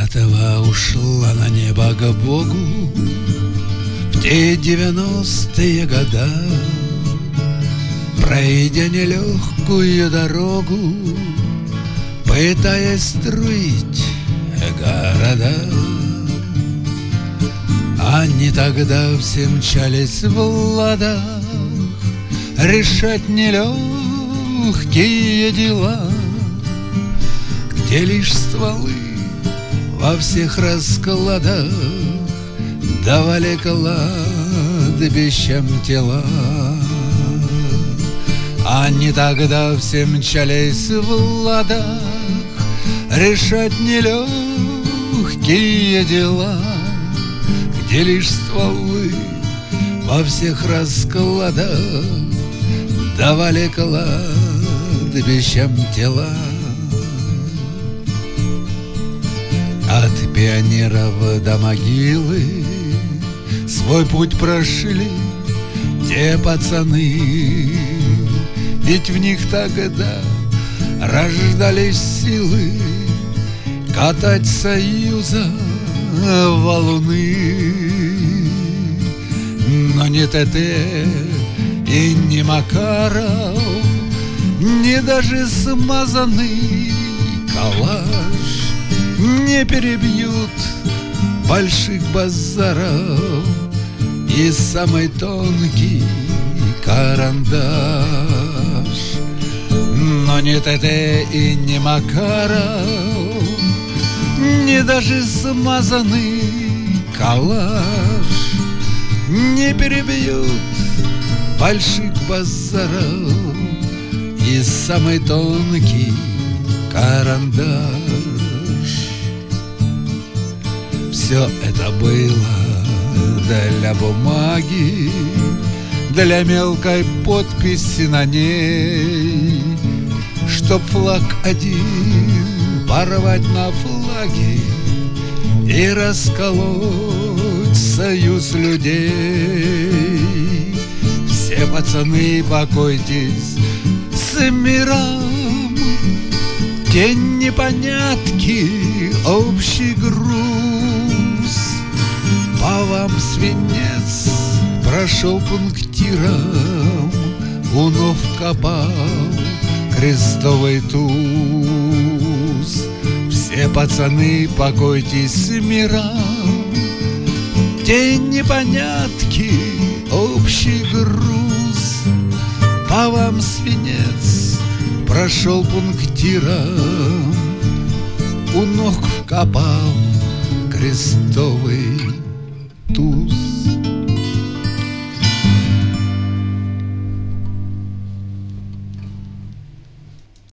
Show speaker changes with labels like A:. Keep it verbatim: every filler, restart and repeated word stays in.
A: Сватова ушла на небо к Богу в те девяностые года, пройдя нелегкую дорогу, пытаясь строить города. Они тогда все мчались в ладах решать нелегкие дела, где лишь стволы во всех раскладах давали кладбищам тела. Они тогда все мчались в ладах решать нелегкие дела, где лишь стволы во всех раскладах давали кладбищам тела. От пионеров до могилы свой путь прошли те пацаны, ведь в них тогда рождались силы катать Союза валуны. Но ни ТТ и ни Макаров, ни даже смазанный калаш не перебьют больших базаров и самый тонкий карандаш. Но ни ТТ и ни Макаров, ни даже смазанный калаш не перебьют больших базаров и самый тонкий карандаш. Все это было для бумаги, для мелкой подписи на ней, чтоб флаг один порвать на флаге и расколоть союз людей. Все пацаны, покойтесь с миром, те непонятки, общий груз. По вам свинец прошел пунктиром, у ног копал крестовый туз. Все пацаны, покойтесь с миром, те непонятки, общий груз. По вам свинец прошел пунктиром, у ног копал крестовый туз.